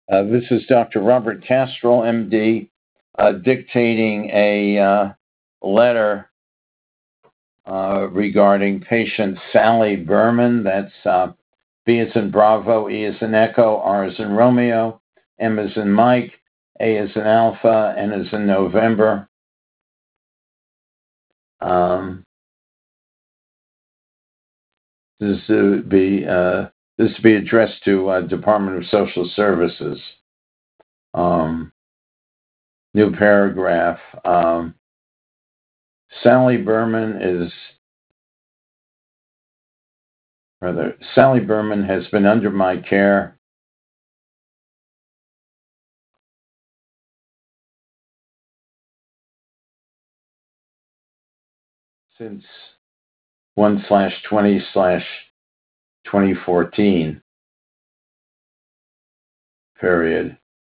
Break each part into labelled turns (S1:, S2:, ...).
S1: This is Dr. Robert Castrol, MD, dictating a letter regarding patient Sally Berman. That's B as in Bravo, E as in Echo, R as in Romeo, M as in Mike, A as in Alpha, N as in November. This to be addressed to Department of Social Services. New paragraph. Sally Berman has been under my care since 1/20/2014, period.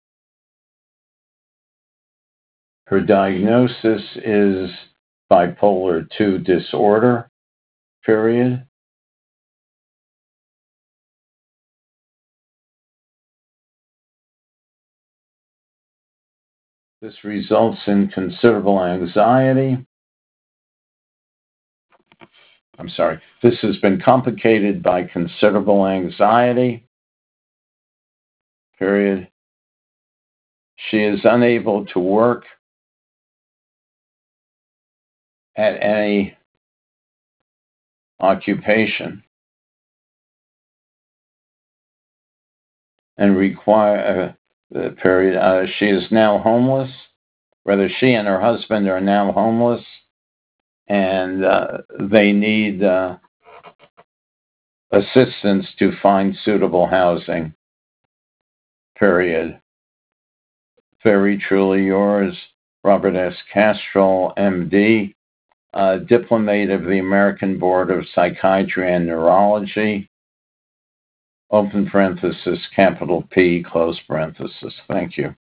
S1: Her diagnosis is bipolar 2 disorder, period. This results in considerable anxiety. This has been complicated by considerable anxiety, period. She is unable to work at any occupation and she is now homeless. Rather, she and her husband are now homeless, and they need assistance to find suitable housing, period. Very truly yours, Robert S. Castrol, MD, Diplomate of the American Board of Psychiatry and Neurology, open parenthesis, capital P, close parenthesis. Thank you.